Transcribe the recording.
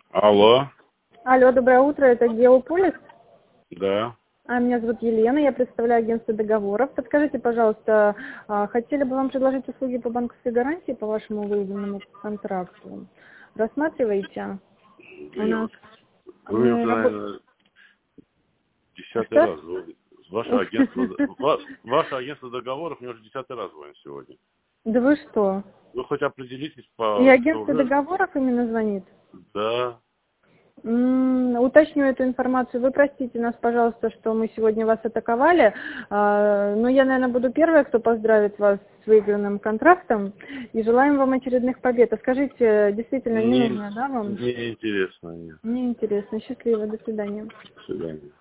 Алло. Алло, доброе утро, это Геополис. Да. Меня зовут Елена, я представляю агентство договоров. Подскажите, пожалуйста, хотели бы вам предложить услуги по банковской гарантии по вашему выявленному контракту? Рассматриваете? Да У я нас вот. Вы мне уже, наверное, 10-й раз звоните. Ваше агентство договоров мне уже 10-й раз звонит сегодня. Да вы что? Вы хоть определитесь И по... агентство договоров именно звонит? Да. Уточню эту информацию. Вы простите нас, пожалуйста, что мы сегодня вас атаковали, но я, наверное, буду первая, кто поздравит вас с выигранным контрактом, и желаем вам очередных побед. А скажите, действительно, не нужно, да, вам? Не интересно, нет. Мне интересно. Счастливо, до свидания. До свидания.